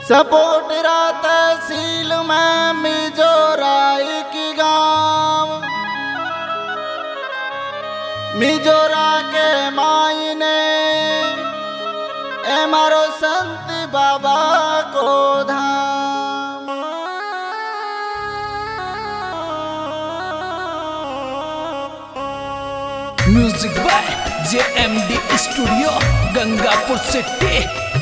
सपोटरा तहसील में मिजोराई की गांव मिजोरा के मायने ए मारो संत बाबा को धाम। Music by JMD studio Gangapur city.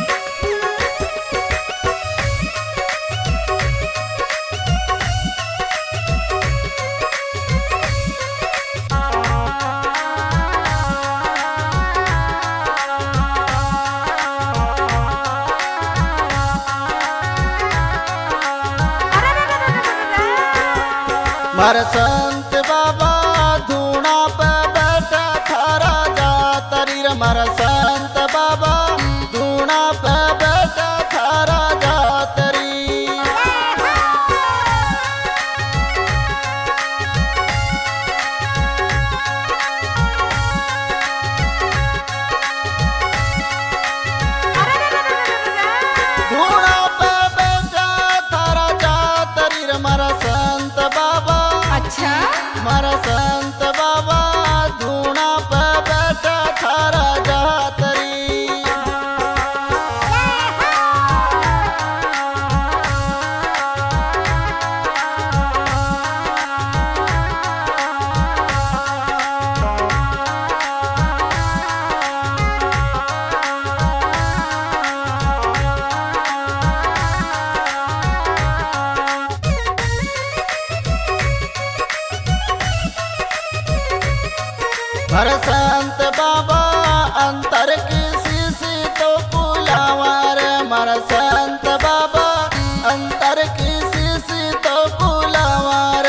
मारे संत बाबा धूना पे बैठा थारा जातरी रे। मारे संत बाबा धूना पे बैठा थारा जातरी। धूना पे बैठा थारा जातरी रे। मारा संत बाबा अच्छा मारा संत बाबा धूना पे बैठा थारा जातरी। हर संत बाबा अंतर की शीशी तो पुलावा रे। मर संत बाबा अंतर की शीशी तो पुलावा रे।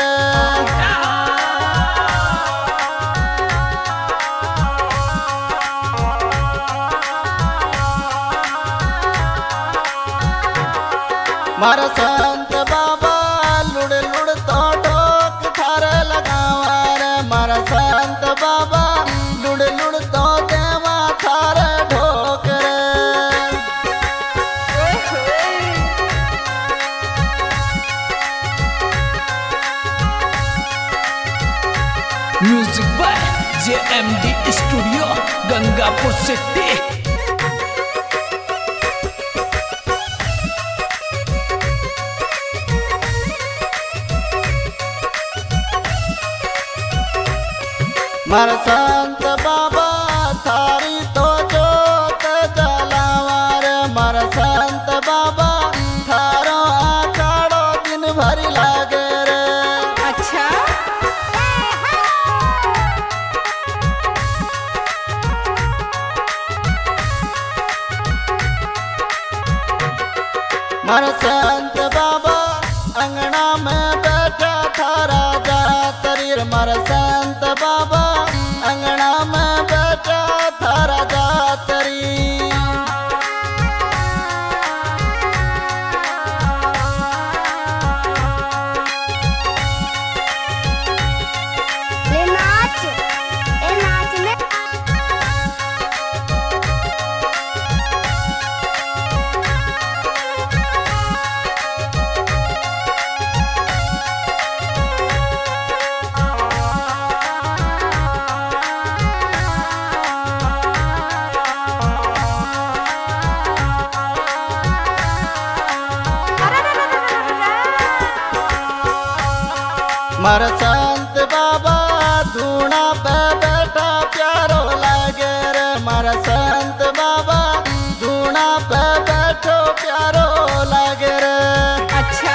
मर संत बाबा लुड़ लुड़ तो ठोक थारे लगावा रे। मर संत बाबा लुड़ लुड़ तो देवा थारे ढोक रे। Music by JMD studio Gangapur city. मर संत बाबा थारी तो जोत जलावा रे। मर संत बाबा थारो आखाड़ो दिन भर लागे रे। अच्छा मर संत बाबा अंगना में बैठा थारा जातरी रे। मर संत बाबा अंगना में बैठा थारा जातरी। ये नाच में मर संत बाबा धूना पे बैठा प्यारो लागे रे। मर संत बाबा धूना पे बैठो प्यारो लागे रे। अच्छा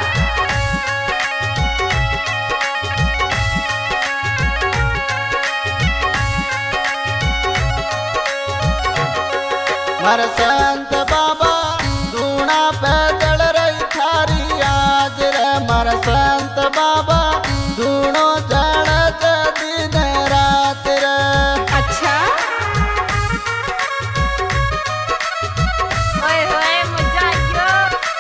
मर संत बाबा धूना पे जल रही थारी आज रे। मर संत बाबा धूनो जड़त दिन रात रे। अच्छा ओए होए मजा आयो।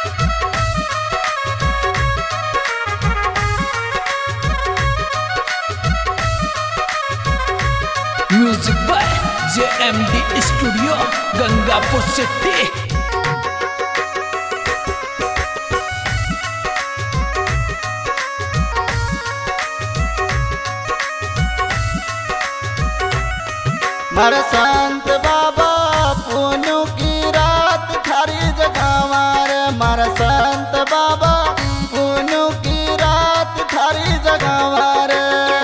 Music by JMD studio Gangapur city. मारा संत बाबा पुण्यों की रात थारी जगावा रे मारा संत बाबा पुण्यों की रात थारी जगावा रे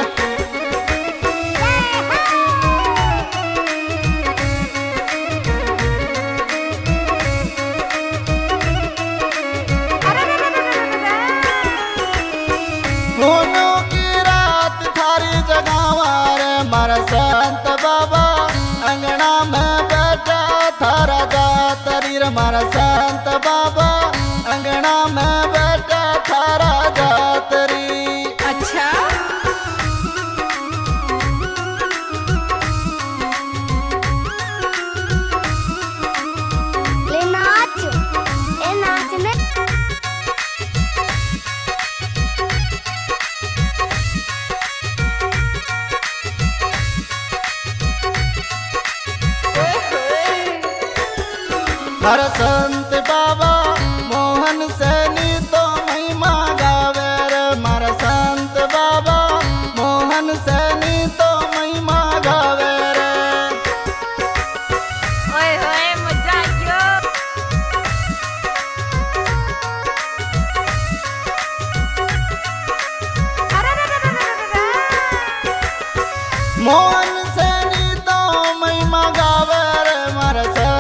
पुण्यों की रात थारी जगावा रे मारा संत बाबा अंगना में बैठा थारा जातरी रे मारा संत बाबा अंगना में बैठा थारा जातरी अच्छा ले नाच ए नाच में हर संत बाबा मोहन सैनी तो महिमा गावे रे मारा संत बाबा मोहन सैनी तो महिमा गावे रे ओए होए मजा आयो मोहन सैनी तो महिमा गावे रे मारा